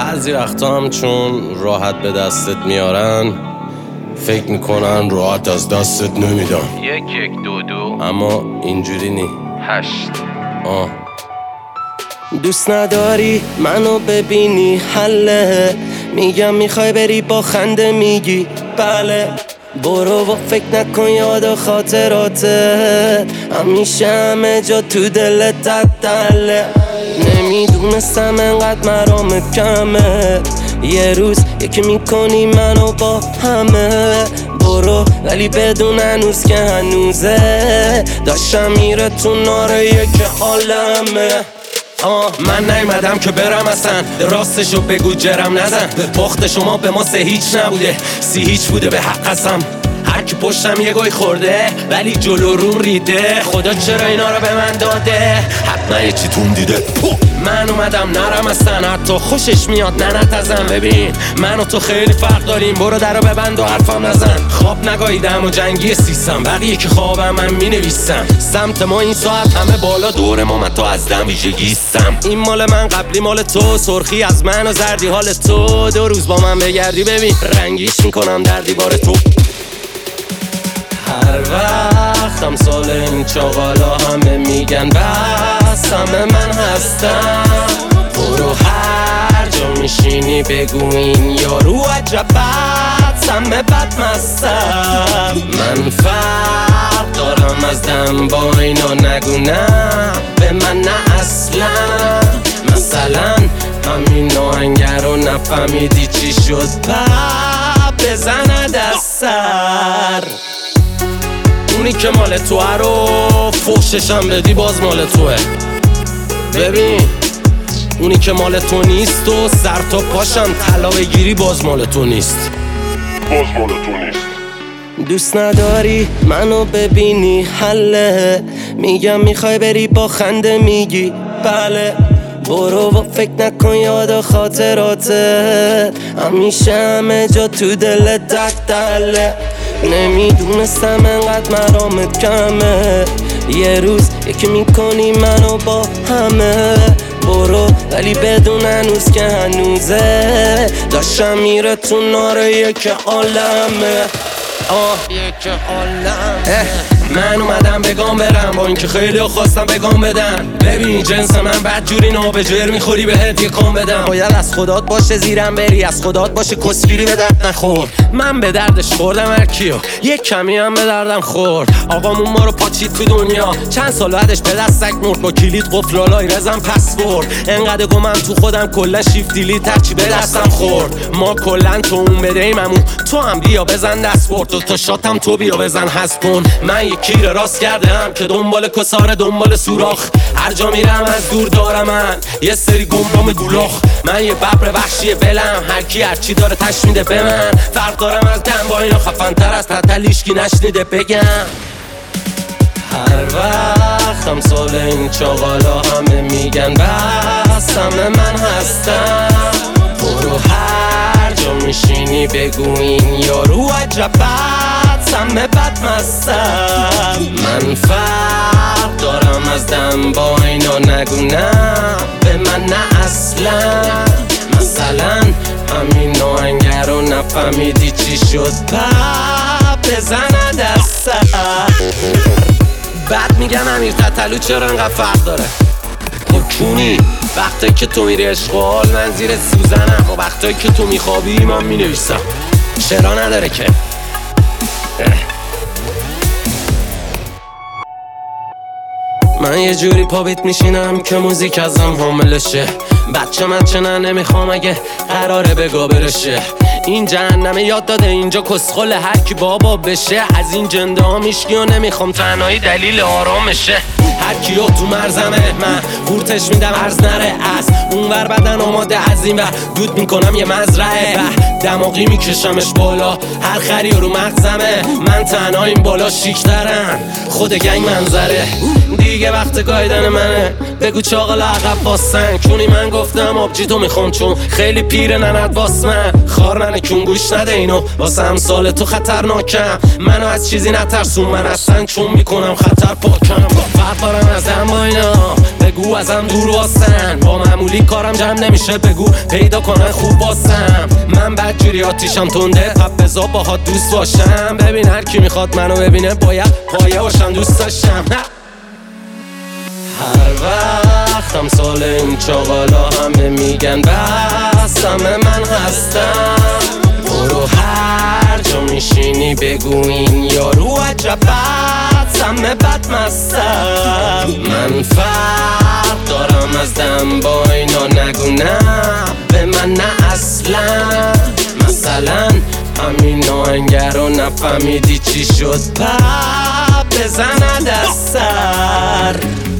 بعضی وقتا هم چون راحت به دستت میارن فکر میکنن راحت از دستت نمیدن. 1 1 2 2 اما اینجوری نی 8. دوست نداری منو ببینی حله، میگم میخوای بری با خنده میگی بله. برو و فکر نکن یاد و خاطراته، همیشه همه جا تو دلت تدله. نمیدونستم انقدر مرام کمه، یه روز یکی میکنی منو با همه. برو ولی بدون هنوز که هنوزه، داشتم میره تو ناره که حالمه. من نیومدم که برم اصلا، راستشو بگو جرم نزن. باخت شما به ما 3-0 نبوده، 3-0 بوده به حق قسم. هر کی پشتم یه گوی خورده ولی جلو روم ریده، خدا چرا اینا رو به من داده؟ حتما یه چی تون دیده. من اومدم نرم اصلا، حتی خوشش میاد ننتزم. ببین من و تو خیلی فرق داریم، برو درو ببند و حرفم نزن. خواب نگاهیدم و جنگی سیستم، بقیه که خوابم من مینویسم. سمت ما این ساعت همه بالا دور ما، من تو از دم ویژگیستم. این مال من قبلی مال تو، سرخی از من و زردی حال تو. 2 روز با من بگردی ببین رنگیش میکنم در دیوار تو. هر وقت هم سال این چاقالا همه میگن بس، همه من هستم. برو هر جا میشینی بگو این یارو عجب بد، همه بد مستم. من فرق دارم از دم با اینا، نگو نه به من نه اصلا. مثلا همین آهنگر رو نفهمیدی چی شد، بزند از سر. اونی که مال توه رو فوششم بدی باز مال توه. ببین اونی که مال تو نیست و سر تا پاشم طلا بگیری باز مال تو نیست. دوست نداری منو ببینی حله، میگم میخوای بری با خنده میگی بله. برو و فکر نکن یاد و خاطراته، همیشه همه جا تو دلت دله. نمیدونستم انقدر مرامت کمه، یه روز یکی میکنی منو با همه. برو ولی بدون هنوز که هنوزه، داشتم میره تو ناره که عالمه. که عالمه. من اومدم بگام برم، با اینکه خیلی خواستم بگام بدن. ببین جنس من بدجوری نابجر میخوری بهت یه کام بدم. باید از خدات باشه زیرم بری، از خدات باشه کسگیری به درد نخور. من به دردش خوردم هر کیو، یه کمی هم به دردم خورد. آقامون ما رو پاچید تو دنیا، چند سال بعدش به دستک مرد. با کلید قفل لالای رزم پسورد. انقدر گمم تو خودم کلا شیفت دیلیت هرچی به دستم خورد. ما کلا تو اون بدهیممون، تو هم بیا بزن دست برد. تا شاتم تو بیا بزن حذف کن. من یه کیر راست کردم که دنبال کساره دنبال سوراخ. هر جا میرم از دور دارم من یه سری گمرام گولاخ. من یه ببر وحشی بلم، هر کی هر چی داره تش میده به من. فرق دارم از دم با اینا، خفن تر از تتل هیچکی نشنیده بگم. هر وقت هم سال این چاقالا همه میگن بس، همه من هستم. برو هر جا میشینی بگو این یارو عجب بد، همه بد مستم. من فرق دارم از دم با اینا، نگو نه به من نه اصلا. مثلا همین آهنگر رو نفهمیدی چی شد، بزند از سر. بعد میگن امیر تتلو چرا انقدر فرق داره؟ خب کونی وقتی که تو میری اشغال من زیر سوزنم، و وقتی که تو میخوابی من مینویسم. چرا نداره که من یه جوری پا بیت میشینم که موزیک ازم حاملشه. بچه نه نمیخوام اگه قراره بگا برشه. این جهنمه یاد داده اینجا کسخل هر کی بابا بشه. از این جنده ها میشکی و نمیخوام تنهایی دلیل آرامشه. هر کیو تو مرزمه من قورتش میدم عرض نره. از اونور بدن آماده از این ور دود میکنم یه مزرعه. دماغی میکشمش بالا هر خری رو مغزمه. من تنها این بالا شیکترن خود گنگ منظره. دیگه وقت گایدن منه بگو چاقل عقب باستن. چونی من گفتم آبجی تو میخوام چون خیلی پیره نند باس من. خار منه کون گوش نده اینو واسه امثال تو خطرناکم منو از چیزی نترسون من اصلا چون میکنم خطر پاکم فرق دارم ازم با اینا بگو ازم دور واسن با معمولی کارم جمع نمیشه بگو پیدا کنن خوب واسم من بدجوری آتیشم تنده پپ بزا باهات دوست باشم ببین هر کی میخواد منو ببینه باید پایه باشم دوست داشتم هر وقتم سال این چاقالا همه میگن بس همه من هستم برو هر جا میشینی بگو این یارو عجب بد همه بد مستم من فرق دارم از دم با اینا نگو نه به من نه اصلا مثلا همین آهنگر رو نفهمیدی چی شد پپ بزند از سر